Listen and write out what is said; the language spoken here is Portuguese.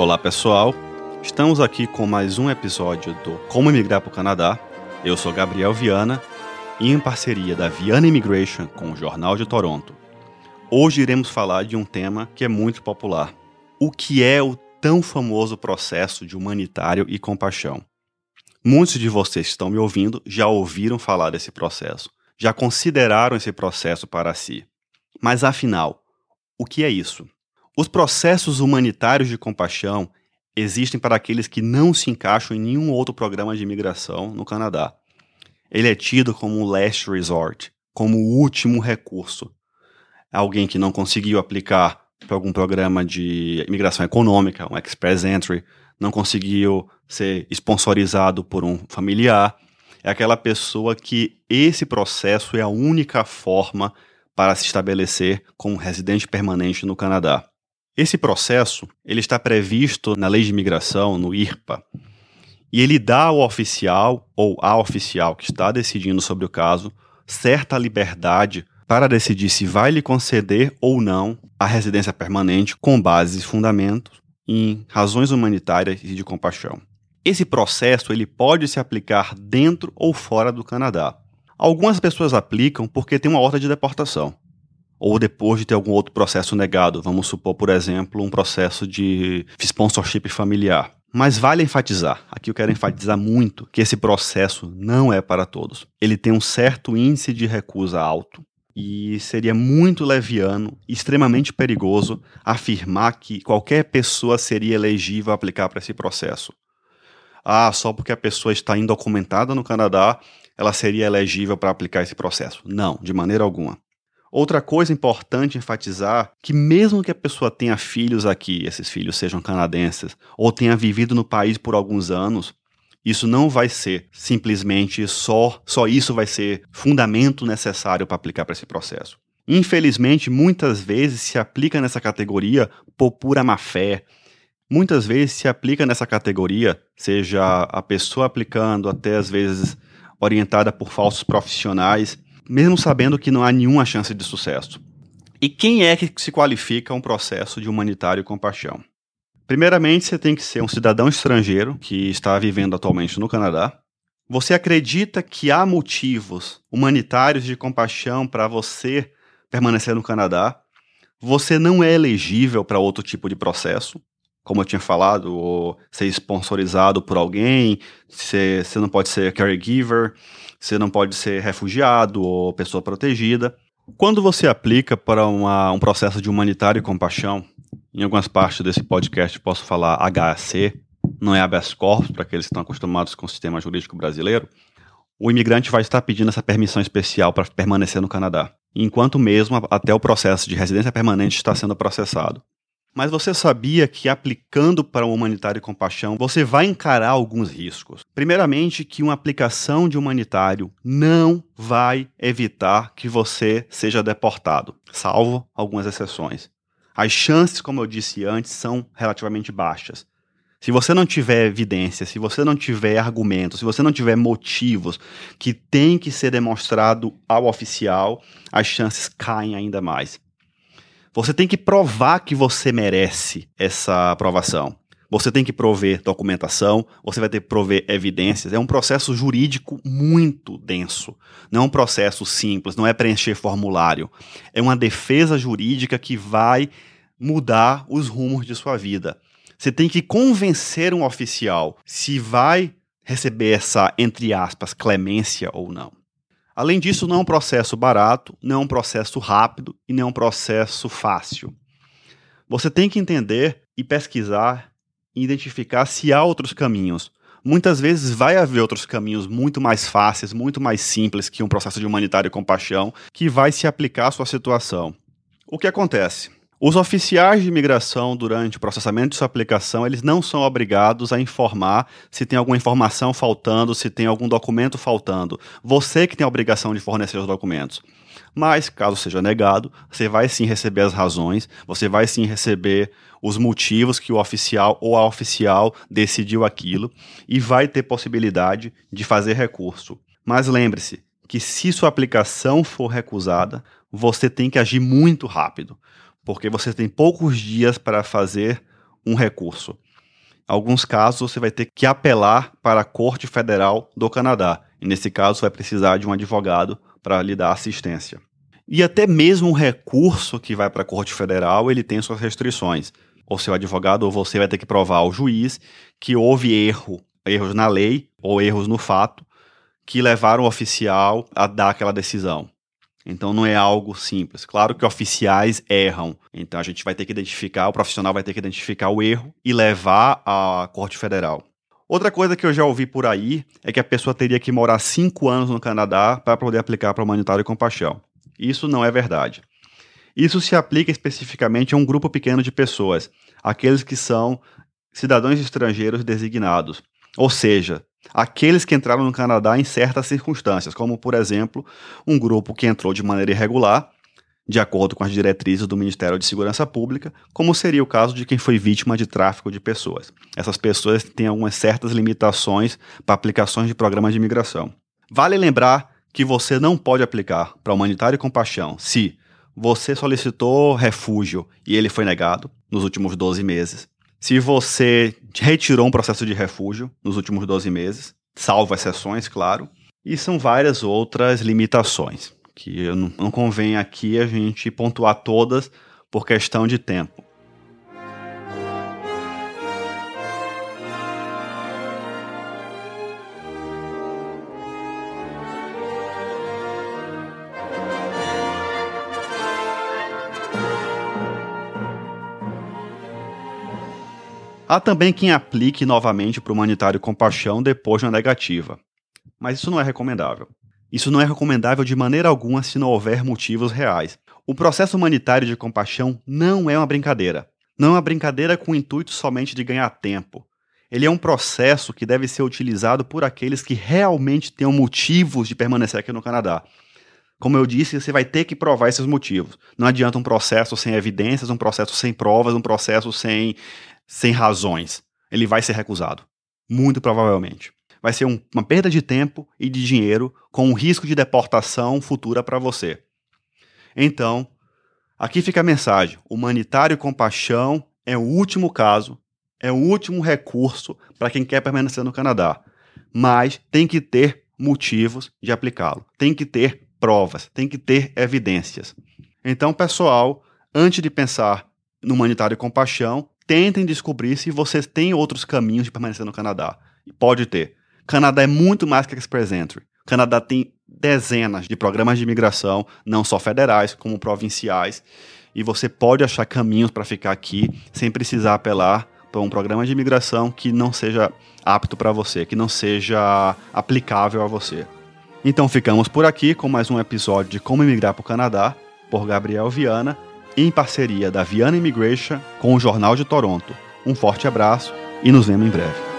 Olá pessoal, estamos aqui com mais um episódio do Como Imigrar para o Canadá. Eu sou Gabriel Viana e em parceria da Viana Immigration com o Jornal de Toronto. Hoje iremos falar de um tema que é muito popular. O que é o tão famoso processo de humanitário e compaixão? Muitos de vocês que estão me ouvindo já ouviram falar desse processo, já consideraram esse processo para si. Mas afinal, o que é isso? Os processos humanitários de compaixão existem para aqueles que não se encaixam em nenhum outro programa de imigração no Canadá. Ele é tido como um last resort, como o último recurso. Alguém que não conseguiu aplicar para algum programa de imigração econômica, um Express Entry, não conseguiu ser sponsorizado por um familiar, é aquela pessoa que esse processo é a única forma para se estabelecer como residente permanente no Canadá. Esse processo ele está previsto na Lei de Imigração, no IRPA, e ele dá ao oficial ou à oficial que está decidindo sobre o caso certa liberdade para decidir se vai lhe conceder ou não a residência permanente com base e fundamentos em razões humanitárias e de compaixão. Esse processo ele pode se aplicar dentro ou fora do Canadá. Algumas pessoas aplicam porque tem uma ordem de deportação, ou depois de ter algum outro processo negado, vamos supor, por exemplo, um processo de sponsorship familiar. Mas vale enfatizar, aqui eu quero enfatizar muito, que esse processo não é para todos. Ele tem um certo índice de recusa alto e seria muito leviano, extremamente perigoso, afirmar que qualquer pessoa seria elegível a aplicar para esse processo. Só porque a pessoa está indocumentada no Canadá, ela seria elegível para aplicar esse processo. Não, de maneira alguma. Outra coisa importante enfatizar, que mesmo que a pessoa tenha filhos aqui, esses filhos sejam canadenses, ou tenha vivido no país por alguns anos, isso não vai ser simplesmente só isso vai ser fundamento necessário para aplicar para esse processo. Infelizmente, muitas vezes se aplica nessa categoria por pura má-fé. Muitas vezes se aplica nessa categoria, seja a pessoa aplicando, até às vezes orientada por falsos profissionais, mesmo sabendo que não há nenhuma chance de sucesso. E quem é que se qualifica a um processo de humanitário e compaixão? Primeiramente, você tem que ser um cidadão estrangeiro que está vivendo atualmente no Canadá. Você acredita que há motivos humanitários de compaixão para você permanecer no Canadá. Você não é elegível para outro tipo de processo, como eu tinha falado, ou ser sponsorizado por alguém, você não pode ser caregiver, você não pode ser refugiado ou pessoa protegida. Quando você aplica para um processo de humanitário e compaixão, em algumas partes desse podcast posso falar HAC, não é habeas corpus, para aqueles que estão acostumados com o sistema jurídico brasileiro, o imigrante vai estar pedindo essa permissão especial para permanecer no Canadá, enquanto mesmo até o processo de residência permanente está sendo processado. Mas você sabia que aplicando para o humanitário e compaixão, você vai encarar alguns riscos. Primeiramente, que uma aplicação de humanitário não vai evitar que você seja deportado, salvo algumas exceções. As chances, como eu disse antes, são relativamente baixas. Se você não tiver evidência, se você não tiver argumentos, se você não tiver motivos que tem que ser demonstrado ao oficial, as chances caem ainda mais. Você tem que provar que você merece essa aprovação. Você tem que prover documentação, você vai ter que prover evidências. É um processo jurídico muito denso. Não é um processo simples, não é preencher formulário. É uma defesa jurídica que vai mudar os rumos de sua vida. Você tem que convencer um oficial se vai receber essa, entre aspas, clemência ou não. Além disso, não é um processo barato, não é um processo rápido e não é um processo fácil. Você tem que entender e pesquisar e identificar se há outros caminhos. Muitas vezes vai haver outros caminhos muito mais fáceis, muito mais simples que um processo de humanitário e compaixão que vai se aplicar à sua situação. O que acontece? Os oficiais de imigração, durante o processamento de sua aplicação, eles não são obrigados a informar se tem alguma informação faltando, se tem algum documento faltando. Você que tem a obrigação de fornecer os documentos. Mas, caso seja negado, você vai sim receber as razões, você vai sim receber os motivos que o oficial ou a oficial decidiu aquilo e vai ter possibilidade de fazer recurso. Mas lembre-se que se sua aplicação for recusada, você tem que agir muito rápido, porque você tem poucos dias para fazer um recurso. alguns casos você vai ter que apelar para a Corte Federal do Canadá. E nesse caso vai precisar de um advogado para lhe dar assistência. E até mesmo um recurso que vai para a Corte Federal, ele tem suas restrições. Ou seu advogado ou você vai ter que provar ao juiz que houve erros na lei ou erros no fato que levaram o oficial a dar aquela decisão. Então não é algo simples. Claro que oficiais erram. Então a gente vai ter que identificar, o profissional vai ter que identificar o erro e levar à Corte Federal. Outra coisa que eu já ouvi por aí é que a pessoa teria que morar 5 anos no Canadá para poder aplicar para o Humanitário Compaixão. Isso não é verdade. Isso se aplica especificamente a um grupo pequeno de pessoas, aqueles que são cidadãos estrangeiros designados. Ou seja, aqueles que entraram no Canadá em certas circunstâncias, como, por exemplo, um grupo que entrou de maneira irregular, de acordo com as diretrizes do Ministério de Segurança Pública, como seria o caso de quem foi vítima de tráfico de pessoas. Essas pessoas têm algumas certas limitações para aplicações de programas de imigração. Vale lembrar que você não pode aplicar para Humanitário e Compaixão se você solicitou refúgio e ele foi negado nos últimos 12 meses, se você retirou um processo de refúgio nos últimos 12 meses, salvo exceções, claro, e são várias outras limitações, que não convém aqui a gente pontuar todas por questão de tempo. Há também quem aplique novamente para o Humanitário Compaixão depois de uma negativa. Mas isso não é recomendável. Isso não é recomendável de maneira alguma se não houver motivos reais. O processo humanitário de compaixão não é uma brincadeira. Não é uma brincadeira com o intuito somente de ganhar tempo. Ele é um processo que deve ser utilizado por aqueles que realmente tenham motivos de permanecer aqui no Canadá. Como eu disse, você vai ter que provar esses motivos. Não adianta um processo sem evidências, um processo sem provas, um processo sem razões. Ele vai ser recusado. Muito provavelmente. Vai ser uma perda de tempo e de dinheiro com um risco de deportação futura para você. Então, aqui fica a mensagem. Humanitário e compaixão é o último caso, é o último recurso para quem quer permanecer no Canadá. Mas tem que ter motivos de aplicá-lo. Tem que ter provas, tem que ter evidências. Então, pessoal, antes de pensar no humanitário e compaixão, tentem descobrir se vocês têm outros caminhos de permanecer no Canadá. E pode ter. Canadá é muito mais que Express Entry. O Canadá tem dezenas de programas de imigração, não só federais, como provinciais. E você pode achar caminhos para ficar aqui sem precisar apelar para um programa de imigração que não seja apto para você, que não seja aplicável a você. Então ficamos por aqui com mais um episódio de Como Imigrar para o Canadá, por Gabriel Viana, em parceria da Viana Immigration com o Jornal de Toronto. Um forte abraço e nos vemos em breve.